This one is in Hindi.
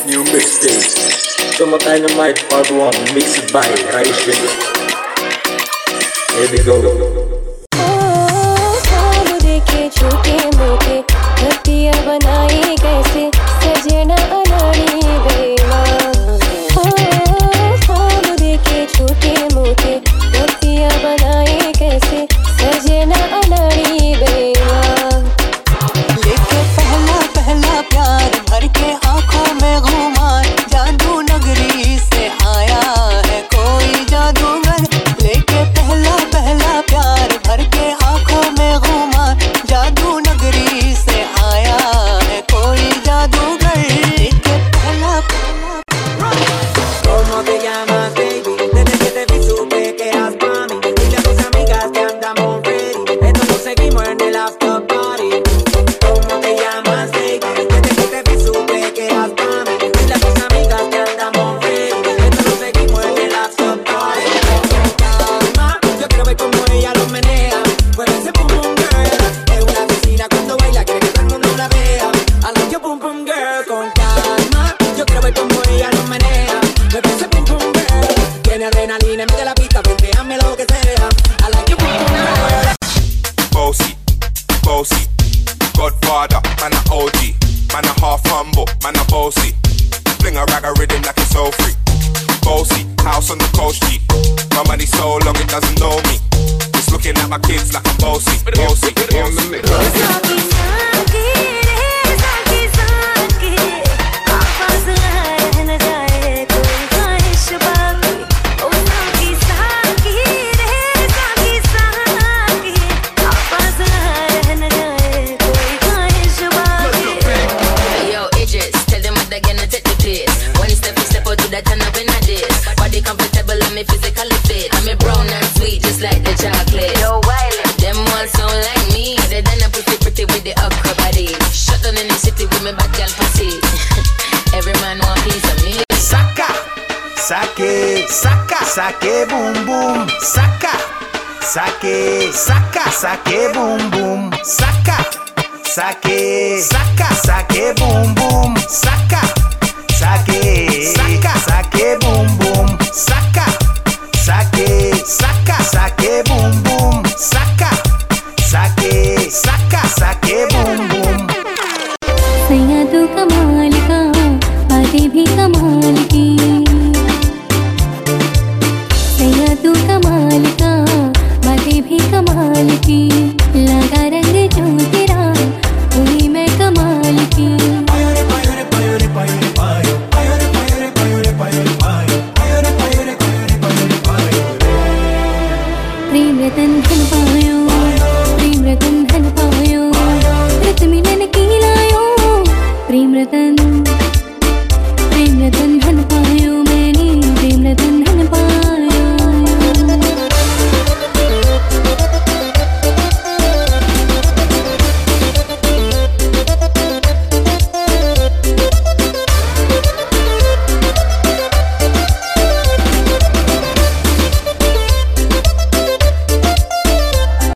New mixtape. Summer Dynamite Part 1, mixed by Raishin. Here we go. ख्वाब देखे छोटे मोटे धरतियाँ बनाई कैसे सजना अनाड़ी बेईमान। ख्वाब देखे छोटे मोटे धरतियाँ बनाई कैसे सजना अनाड़ी बेईमान। लेके पहला पहला प्यार भर के आँखों में घुमार जादू नगरी से आया है कोई जादूगर। लेके पहला पहला प्यार भर के आँखों में घुमार जादू नगरी से आया है कोई जादूगर। लेके पहला ¿Cómo te llamas, baby? Desde que te vi supe que eras pa' mí. Dile a tus amigas que andamos ready. Esto lo seguimos en el after party. ¿Cómo te llamas, baby? Desde que te vi supe que eras pa' mí. Dile a tus amigas que andamos ready. Esto lo seguimos en el after party. Calma, yo quiero ver cómo ella lo menea. Mueve ese pum pum girl. Es una asesina cuando baila, quiere que todo el mundo la vea. I like your pum pum girl. Con calma, yo quiero ver cómo ella lo menea. Mueve ese pum pum girl. Tiene adrenalina, mete la pista, hazme lo que sea. I like your pum pum girl. Bossy, bossy, Godfather, man a OG, man a half humble, man a bossy. Fling a rag a rhythm like it's so free. Bossy, house on the coast G. My money so long it doesn't know me. It's looking at my kids like I'm bossy, bossy, bossy. Yo, Idris, tell them what they're gonna take the piss. One step, you step out to that turn up in a dish. Body comfortable and me physically fit. I'm a brown and sweet, just like the chocolate. Yo, wild, them all sound like me. They done a pretty with the upper body. Shut down in the city with me bad girl pussy. Every man want piece of me. Saca, saque, saca, saque, boom, boom. Saca, saque, saca, saque, boom, boom. Saca, saque, saca, saque, boom, boom. Saca.